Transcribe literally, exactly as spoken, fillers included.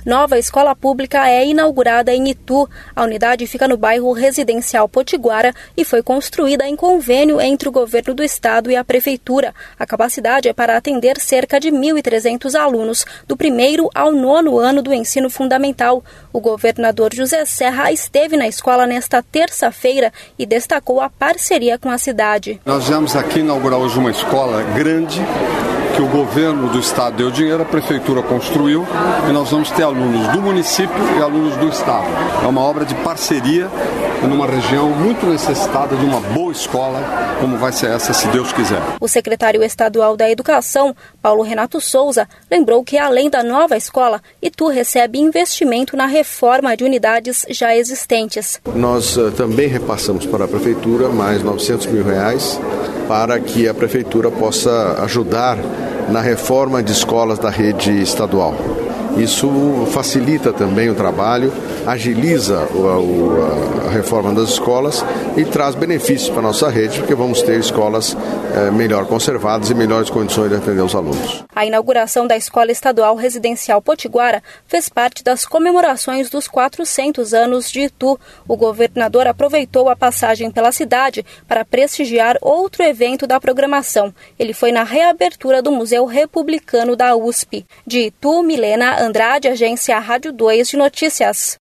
Nova escola pública é inaugurada em Itu. A unidade fica no bairro residencial Potiguara e foi construída em convênio entre o governo do estado e a prefeitura. A capacidade é para atender cerca de mil e trezentos alunos, do primeiro ao nono ano do ensino fundamental. O governador José Serra esteve na escola nesta terça-feira e destacou a parceria com a cidade. Nós viemos aqui inaugurar hoje uma escola grande, que o governo do estado deu dinheiro, a prefeitura construiu, e nós vamos ter alunos do município e alunos do estado. É uma obra de parceria numa região muito necessitada de uma boa escola, como vai ser essa, se Deus quiser. O secretário estadual da Educação, Paulo Renato Souza, lembrou que, além da nova escola, Itu recebe investimento na reforma de unidades já existentes. Nós uh, também repassamos para a prefeitura mais novecentos mil reais para que a prefeitura possa ajudar na reforma de escolas da rede estadual. Isso facilita também o trabalho, agiliza a, a reforma das escolas e traz benefícios para a nossa rede, porque vamos ter escolas é, melhor conservadas e melhores condições de atender os alunos. A inauguração da Escola Estadual Residencial Potiguara fez parte das comemorações dos quatrocentos anos de Itu. O governador aproveitou a passagem pela cidade para prestigiar outro evento da programação. Ele foi na reabertura do Museu Republicano da U S P. De Itu, Milena Andrade, agência Rádio dois de Notícias.